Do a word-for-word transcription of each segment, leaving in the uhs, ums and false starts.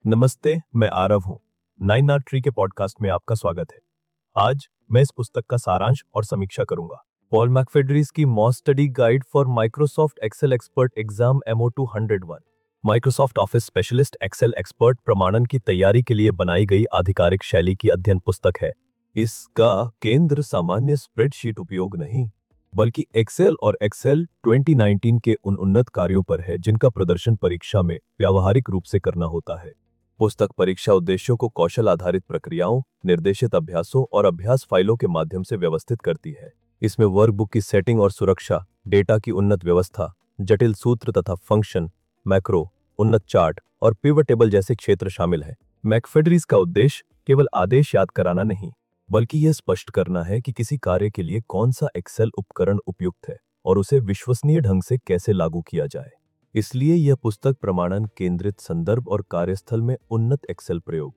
नमस्ते, मैं आरव हूँ। नाइन आर ट्री के पॉडकास्ट में आपका स्वागत है। आज मैं इस पुस्तक का सारांश और समीक्षा करूंगा। पॉल मैकफेडरीज की MOS study guide for Microsoft Excel expert exam MO two hundred one. Microsoft Office specialist Excel expert प्रमाणन की तैयारी के लिए बनाई गई आधिकारिक शैली की अध्ययन पुस्तक है। इसका केंद्र सामान्य स्प्रेडशीट उपयोग नहीं, बल्कि एक्सेल और एक्सेल ट्वेंटी नाइनटीन के उन उन्नत कार्यों पर है जिनका प्रदर्शन परीक्षा में व्यावहारिक रूप से करना होता है। पुस्तक परीक्षा उद्देश्यों को कौशल आधारित प्रक्रियाओं, निर्देशित अभ्यासों और अभ्यास फाइलों के माध्यम से व्यवस्थित करती है। इसमें वर्कबुक की सेटिंग और सुरक्षा, डेटा की उन्नत व्यवस्था, जटिल सूत्र तथा फंक्शन, मैक्रो, उन्नत चार्ट और पिवट टेबल जैसे क्षेत्र शामिल हैं। मैकफेडरीज का उद्देश्य केवल आदेश याद कराना नहीं, बल्कि यह स्पष्ट करना है कि किसी कार्य के लिए कौन सा एक्सेल उपकरण उपयुक्त है और उसे विश्वसनीय ढंग से कैसे लागू किया जाए। इसलिए यह पुस्तक प्रमाणन केंद्रित संदर्भ और कार्यस्थल में उन्नत एक्सेल प्रयोग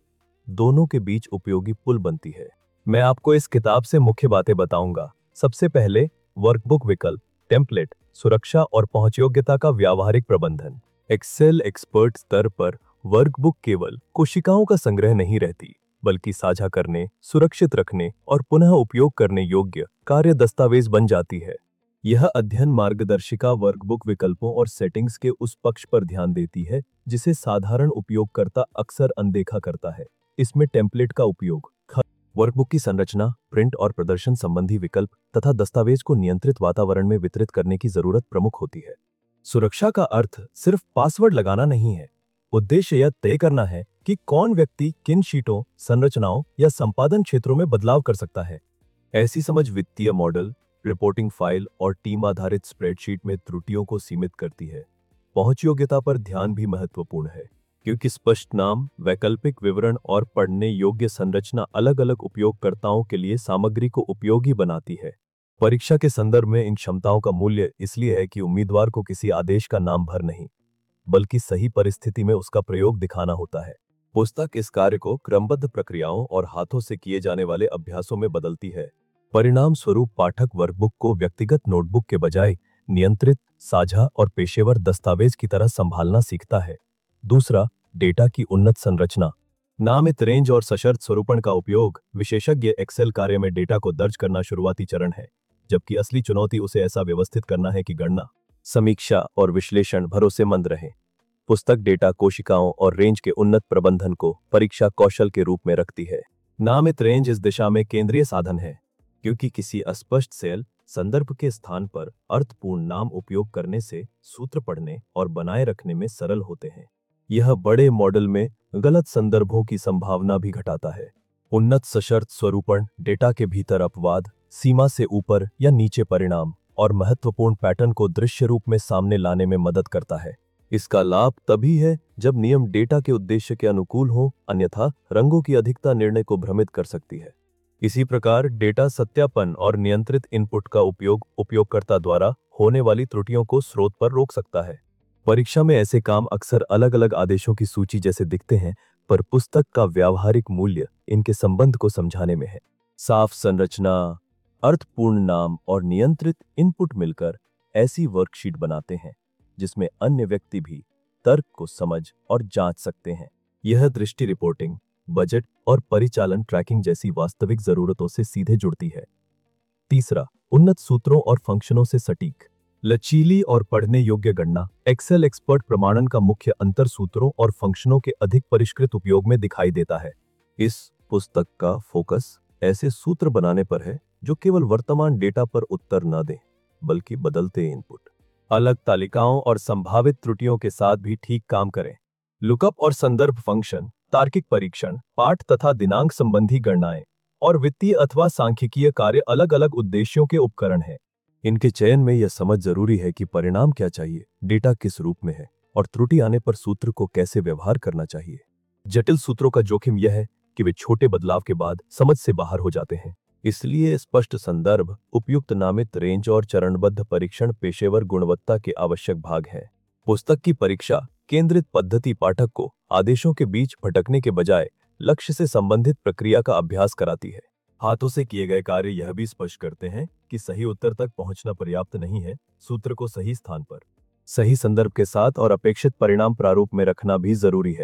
दोनों के बीच उपयोगी पुल बनती है। मैं आपको इस किताब से मुख्य बातें बताऊंगा। सबसे पहले वर्कबुक विकल्प, टेम्पलेट, सुरक्षा और पहुंचयोग्यता का व्यावहारिक प्रबंधन। एक्सेल एक्सपर्ट स्तर पर वर्कबुक केवल कोशिकाओं का संग्रह नहीं रहती, बल्कि साझा करने, सुरक्षित रखने और पुनः उपयोग करने योग्य कार्य दस्तावेज बन जाती है। यह अध्ययन मार्गदर्शिका वर्कबुक विकल्पों और सेटिंग्स के उस पक्ष पर ध्यान देती है जिसे साधारण उपयोगकर्ता अक्सर अनदेखा करता है। इसमें टेम्पलेट का उपयोग, वर्कबुक की संरचना, प्रिंट और प्रदर्शन संबंधी विकल्प तथा दस्तावेज को नियंत्रित वातावरण में वितरित करने की जरूरत प्रमुख होती है। सुरक्षा का अर्थ सिर्फ पासवर्ड लगाना नहीं है। उद्देश्य यह तय करना है कि कौन व्यक्ति किन शीटों, संरचनाओं या संपादन क्षेत्रों में बदलाव कर सकता है। ऐसी समझ वित्तीय मॉडल, रिपोर्टिंग फाइल और टीम आधारित स्प्रेडशीट में त्रुटियों को सीमित करती है। पहुंच योग्यता पर ध्यान भी महत्वपूर्ण है, क्योंकि स्पष्ट नाम, वैकल्पिक विवरण और पढ़ने योग्य संरचना अलग अलग उपयोगकर्ताओं के लिए सामग्री को उपयोगी बनाती है। परीक्षा के संदर्भ में इन क्षमताओं का मूल्य इसलिए है कि उम्मीदवार को किसी आदेश का नाम भर नहीं, बल्कि सही परिस्थिति में उसका प्रयोग दिखाना होता है। पुस्तक इस कार्य को क्रमबद्ध प्रक्रियाओं और हाथों से किए जाने वाले अभ्यासों में बदलती है। परिणाम स्वरूप पाठक वर्कबुक को व्यक्तिगत नोटबुक के बजाय नियंत्रित, साझा और पेशेवर दस्तावेज की तरह संभालना सीखता है। दूसरा, डेटा की उन्नत संरचना। नामित रेंज और सशर्त स्वरूपण का उपयोग विशेषज्ञ एक्सेल कार्य में डेटा को दर्ज करना शुरुआती चरण है, जबकि असली चुनौती उसे ऐसा व्यवस्थित करना है कि गणना, समीक्षा और विश्लेषण भरोसेमंद रहे। पुस्तक डेटा कोशिकाओं और रेंज के उन्नत प्रबंधन को परीक्षा कौशल के रूप में रखती है। नामित रेंज इस दिशा में केंद्रीय साधन है, क्योंकि किसी अस्पष्ट सेल, संदर्भ के स्थान पर अर्थपूर्ण नाम उपयोग करने से सूत्र पढ़ने और बनाए रखने में सरल होते हैं। यह बड़े मॉडल में गलत संदर्भों की संभावना भी घटाता है। उन्नत सशर्त स्वरूपण डेटा के भीतर अपवाद, सीमा से ऊपर या नीचे परिणाम और महत्वपूर्ण पैटर्न को दृश्य रूप में सामने लाने में मदद करता है। इसका लाभ तभी है जब नियम डेटा के उद्देश्य के अनुकूल हो, अन्यथा रंगों की अधिकता निर्णय को भ्रमित कर सकती है। इसी प्रकार डेटा सत्यापन और नियंत्रित इनपुट का उपयोग उपयोगकर्ता द्वारा होने वाली त्रुटियों को स्रोत पर रोक सकता है। परीक्षा में ऐसे काम अक्सर अलग अलग आदेशों की सूची जैसे दिखते हैं, पर पुस्तक का व्यावहारिक मूल्य इनके संबंध को समझाने में है। साफ संरचना, अर्थपूर्ण नाम और नियंत्रित इनपुट मिलकर ऐसी वर्कशीट बनाते हैं जिसमें अन्य व्यक्ति भी तर्क को समझ और जांच सकते हैं। यह दृष्टि रिपोर्टिंग, बजट और परिचालन ट्रैकिंग जैसी वास्तविक जरूरतों से सीधे जुड़ती है। तीसरा, उन्नत सूत्रों और फंक्शनों से सटीक, लचीली और पढ़ने योग्य गणना। एक्सेल एक्सपर्ट प्रमाणन का मुख्य अंतर सूत्रों और फंक्शनों के अधिक परिष्कृत उपयोग में दिखाई देता है। इस पुस्तक का फोकस ऐसे सूत्र बनाने पर है जो केवल वर्तमान डेटा पर उत्तर न दें, बल्कि बदलते इनपुट, अलग तालिकाओं और संभावित त्रुटियों के साथ भी ठीक काम करें। लुकअप और संदर्भ फंक्शन, तार्किक परीक्षण, पाठ तथा दिनांक संबंधी गणनाएं और वित्तीय अथवा सांख्यिकीय कार्य अलग अलग उद्देश्यों के उपकरण हैं। इनके चयन में यह समझ जरूरी है कि परिणाम क्या चाहिए, डेटा किस रूप में है और त्रुटि आने पर सूत्र को कैसे व्यवहार करना चाहिए। जटिल सूत्रों का जोखिम यह है कि वे छोटे बदलाव के बाद समझ से बाहर हो जाते हैं। इसलिए स्पष्ट संदर्भ, उपयुक्त नामित रेंज और चरणबद्ध परीक्षण पेशेवर गुणवत्ता के आवश्यक भाग हैं। पुस्तक की परीक्षा केंद्रित पद्धति पाठक को आदेशों के बीच भटकने के बजाय लक्ष्य से संबंधित प्रक्रिया का अभ्यास कराती है। हाथों से किए गए कार्य यह भी स्पष्ट करते हैं कि सही उत्तर तक पहुंचना पर्याप्त नहीं है, सूत्र को सही स्थान पर, सही संदर्भ के साथ और अपेक्षित परिणाम प्रारूप में रखना भी जरूरी है।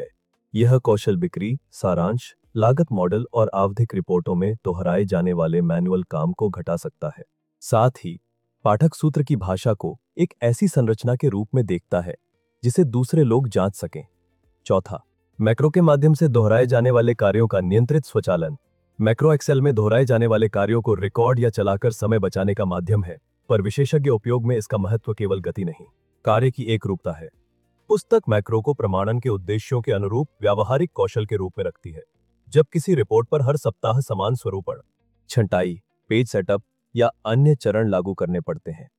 यह कौशल बिक्री, सारांश, लागत मॉडल और आवधिक रिपोर्टों में दोहराए जाने वाले मैनुअल काम को घटा सकता है। साथ ही पाठक सूत्र की भाषा को एक ऐसी संरचना के रूप में देखता है जिसे दूसरे लोग जांच सकें। चौथा, मैक्रो के माध्यम से दोहराए जाने वाले कार्यों का नियंत्रित स्वचालन। मैक्रो एक्सेल में दोहराए जाने वाले कार्यों को रिकॉर्ड या चलाकर समय बचाने का माध्यम है, पर विशेषज्ञ उपयोग में इसका महत्व केवल गति नहीं, कार्य की एकरूपता है। पुस्तक मैक्रो को प्रमाणन के उद्देश्यों के अनुरूप व्यावहारिक कौशल के रूप में रखती है। जब किसी रिपोर्ट पर हर सप्ताह समान स्वरूपण, छंटाई, पेज सेटअप या अन्य चरण लागू करने पड़ते हैं,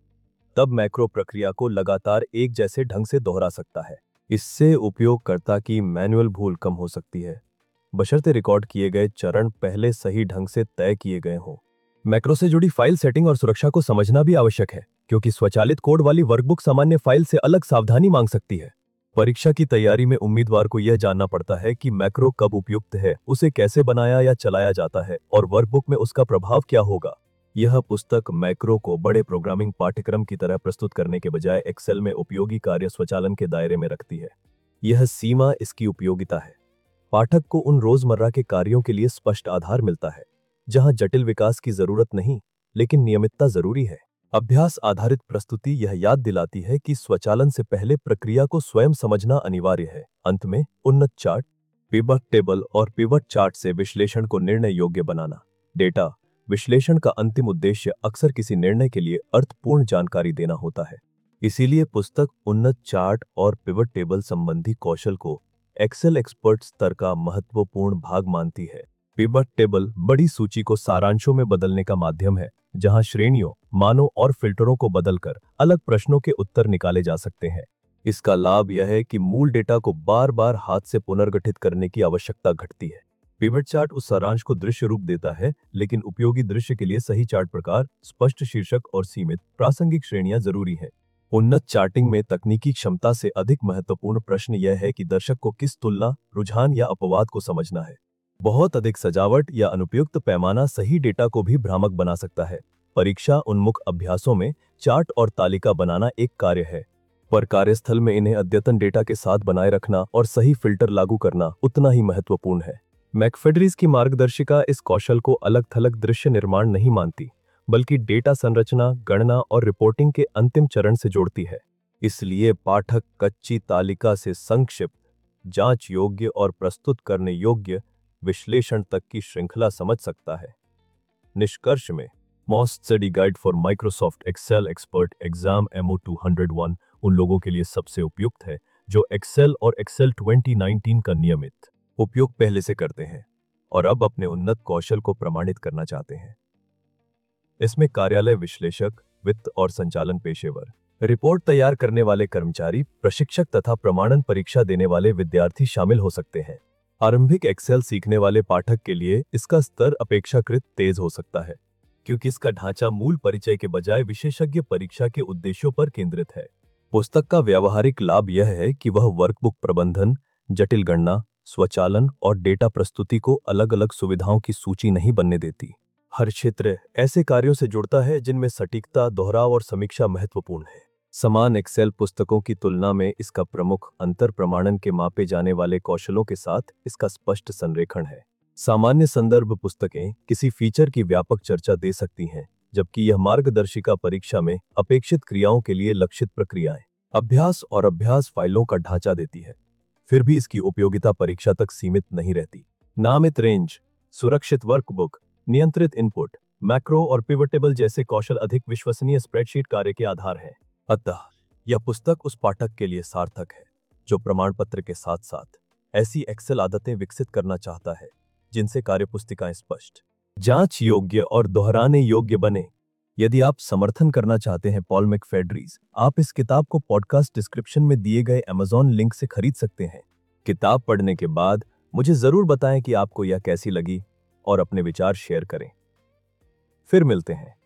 तब मैक्रो प्रक्रिया को लगातार एक जैसे ढंग से दोहरा सकता है। इससे उपयोगकर्ता की मैनुअल भूल कम हो सकती है, बशर्ते रिकॉर्ड किए गए चरण पहले सही ढंग से तय किए गए हों। मैक्रो से जुड़ी फाइल सेटिंग और सुरक्षा को समझना भी आवश्यक है, क्योंकि स्वचालित कोड वाली वर्कबुक सामान्य फाइल से अलग सावधानी मांग सकती है। परीक्षा की तैयारी में उम्मीदवार को यह जानना पड़ता है कि मैक्रो कब उपयुक्त है, उसे कैसे बनाया या चलाया जाता है और वर्कबुक में उसका प्रभाव क्या होगा। यह पुस्तक मैक्रो को बड़े प्रोग्रामिंग पाठ्यक्रम की तरह प्रस्तुत करने के बजाय एक्सेल में उपयोगी कार्य स्वचालन के दायरे में रखती है। यह सीमा इसकी उपयोगिता है। पाठक को उन रोजमर्रा के कार्यों के लिए स्पष्ट आधार मिलता है जहां जटिल विकास की जरूरत नहीं, लेकिन नियमितता जरूरी है। अभ्यास आधारित प्रस्तुति यह याद दिलाती है कि स्वचालन से पहले प्रक्रिया को स्वयं समझना अनिवार्य है। अंत में उन्नत चार्ट, पिवट टेबल और पिवट चार्ट से विश्लेषण को निर्णय योग्य बनाना। डेटा विश्लेषण का अंतिम उद्देश्य अक्सर किसी निर्णय के लिए अर्थपूर्ण जानकारी देना होता है। इसीलिए पुस्तक उन्नत चार्ट और पिवट टेबल संबंधी कौशल को एक्सेल एक्सपर्ट स्तर का महत्वपूर्ण भाग मानती है। पिवट टेबल बड़ी सूची को सारांशों में बदलने का माध्यम है, जहां श्रेणियों, मानों और फिल्टरों को बदलकर अलग प्रश्नों के उत्तर निकाले जा सकते हैं। इसका लाभ यह है कि मूल डेटा को बार बार हाथ से पुनर्गठित करने की आवश्यकता घटती है। पिवट चार्ट उस सारांश को दृश्य रूप देता है, लेकिन उपयोगी दृश्य के लिए सही चार्ट प्रकार, स्पष्ट शीर्षक और सीमित प्रासंगिक श्रेणियां जरूरी हैं। उन्नत चार्टिंग में तकनीकी क्षमता से अधिक महत्वपूर्ण प्रश्न यह है कि दर्शक को किस तुलना, रुझान या अपवाद को समझना है। बहुत अधिक सजावट या अनुपयुक्त पैमाना सही डेटा को भी भ्रामक बना सकता है। परीक्षा उन्मुख अभ्यासों में चार्ट और तालिका बनाना एक कार्य है, पर कार्यस्थल में इन्हें अद्यतन डेटा के साथ बनाए रखना और सही फिल्टर लागू करना उतना ही महत्वपूर्ण है। मैकफेडरीज की मार्गदर्शिका इस कौशल को अलग थलग दृश्य निर्माण नहीं मानती, बल्कि डेटा संरचना, गणना और रिपोर्टिंग के अंतिम चरण से जोड़ती है। इसलिए पाठक कच्ची तालिका से संक्षिप्त, जांच योग्य और प्रस्तुत करने योग्य विश्लेषण तक की श्रृंखला समझ सकता है। निष्कर्ष में most study guide for Microsoft Excel expert exam MO two hundred one उन लोगों के लिए सबसे उपयुक्त है जो एक्सेल और एक्सेल ट्वेंटी नाइनटीन का नियमित उपयोग पहले से करते हैं और अब अपने उन्नत कौशल को प्रमाणित करना चाहते हैं। इसमें कार्यालय विश्लेषक, वित्त और संचालन पेशेवर, रिपोर्ट तैयार करने वाले कर्मचारी, प्रशिक्षक तथा प्रमाणन परीक्षा देने वाले विद्यार्थी शामिल हो सकते हैं। आरंभिक एक्सेल सीखने वाले पाठक के लिए इसका स्तर अपेक्षाकृत तेज हो सकता है, क्योंकि इसका ढांचा मूल परिचय के बजाय विशेषज्ञ परीक्षा के उद्देश्यों पर केंद्रित है। पुस्तक का व्यावहारिक लाभ यह है कि वह वर्कबुक प्रबंधन, जटिल गणना, स्वचालन और डेटा प्रस्तुति को अलग अलग सुविधाओं की सूची नहीं बनने देती। हर क्षेत्र ऐसे कार्यों से जुड़ता है जिनमें सटीकता, दोहराव और समीक्षा महत्वपूर्ण है। समान एक्सेल पुस्तकों की तुलना में इसका प्रमुख अंतर प्रमाणन के मापे जाने वाले कौशलों के साथ इसका स्पष्ट संरेखण है। सामान्य संदर्भ पुस्तकें किसी फीचर की व्यापक चर्चा दे सकती हैं, जबकि यह मार्गदर्शिका परीक्षा में अपेक्षित क्रियाओं के लिए लक्षित प्रक्रियाएं, अभ्यास और अभ्यास फाइलों का ढांचा देती है। फिर भी इसकी उपयोगिता परीक्षा तक सीमित नहीं रहती। नामित रेंज, सुरक्षित वर्कबुक, नियंत्रित इनपुट, मैक्रो और पिवट टेबल जैसे कौशल अधिक विश्वसनीय स्प्रेडशीट कार्य के आधार हैं। अतः यह पुस्तक उस पाठक के लिए सार्थक है जो प्रमाण पत्र के साथ साथ ऐसी एक्सेल आदतें विकसित करना चाहता है जिनसे कार्यपुस्तिकाएं स्पष्ट, जांच योग्य और दोहराने योग्य बने। यदि आप समर्थन करना चाहते हैं पॉल मैकफेडरीज, आप इस किताब को पॉडकास्ट डिस्क्रिप्शन में दिए गए अमेज़न लिंक से खरीद सकते हैं। किताब पढ़ने के बाद मुझे जरूर बताएं कि आपको यह कैसी लगी और अपने विचार शेयर करें। फिर मिलते हैं।